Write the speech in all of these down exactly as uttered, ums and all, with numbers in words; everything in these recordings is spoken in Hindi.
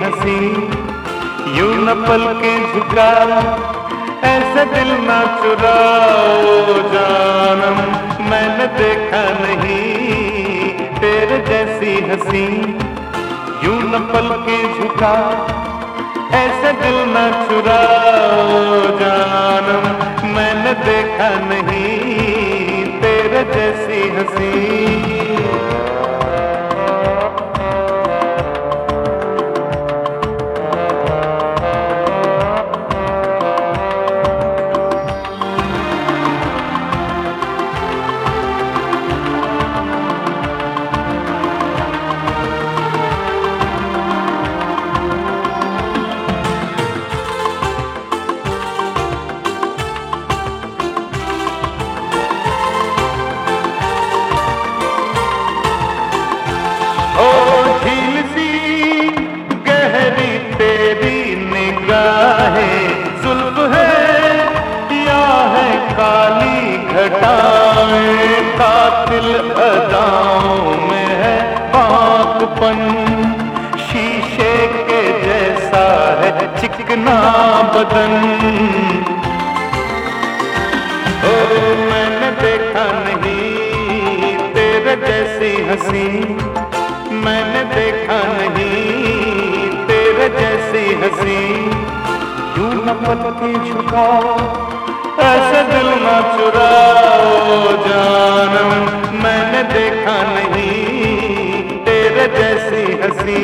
हंसी, यूं न पलकें झुका, ऐसे दिल ना चुराओ जानम, मैंने देखा नहीं तेरे जैसी हंसी। यूं न पलकें झुका, ऐसे दिल ना चुराओ जानम, मैंने देखा नहीं तेरे जैसी हंसी। जुल्फ है या है काली घटाएं, कातिल अदाओं में है पाकपन, शीशे के जैसा है चिकना बदन। ओ मैंने देखा नहीं तेरे जैसी हंसी, मैंने देखा नहीं तेरे जैसी हंसी। यूं न पलकें झुकाओ, ऐसे दिल न चुराओ जानम, मैंने देखा नहीं तेरे जैसी हंसी।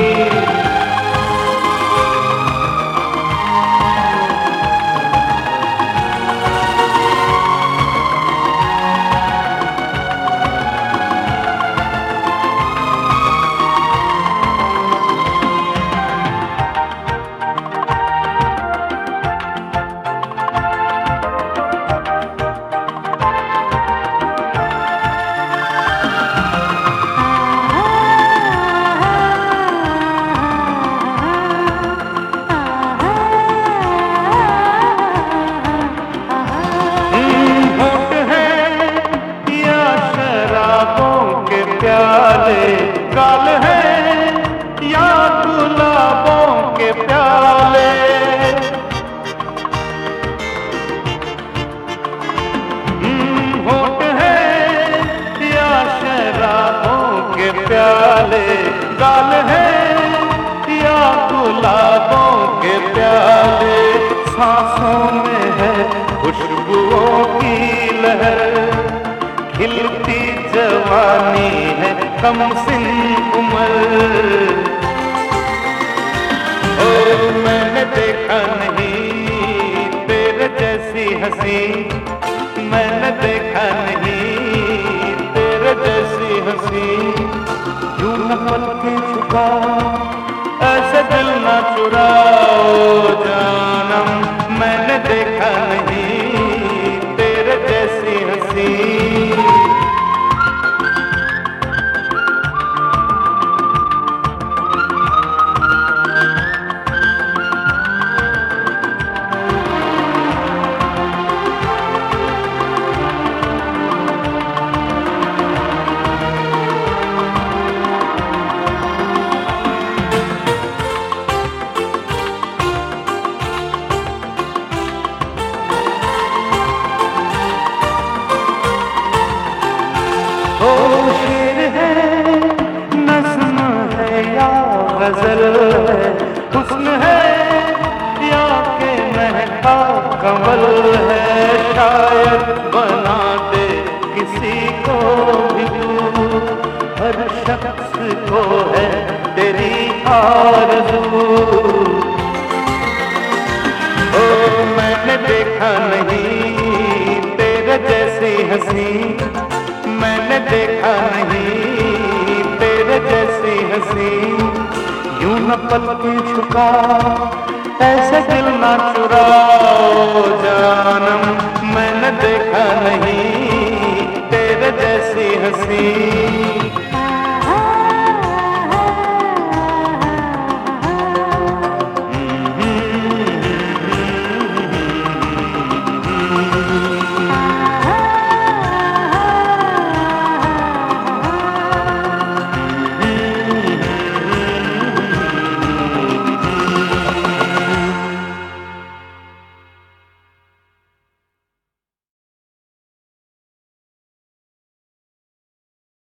गाल है या गुलाबों के प्याले, होठ है या शराबों के प्याले, गाल है या गुलाबों के प्याले, सांसों में है खुशबुओं की लहर, खिलती जवानी है कम सिन उम्र। ओ मैंने देखा नहीं तेरे जैसी हंसी, मैंने देखा नहीं तेरे जैसी हंसी। यूं न पलकें झुका, ऐसे दिल न चुराओ जानम, मैंने देखा नहीं तेरे जैसी हंसी। गजल है, हुस्न है या के महका कमल है, शायद बना दे किसी को भी तू, हर शख्स को है तेरी आरज़ू। ओ मैंने देखा नहीं तेरे जैसी हंसी, मैंने देखा नहीं तेरे जैसी हंसी। यूं न पलकें झुका, ऐसे दिल ना चुराओ जानम, मैंने देखा नहीं तेरे जैसी हंसी।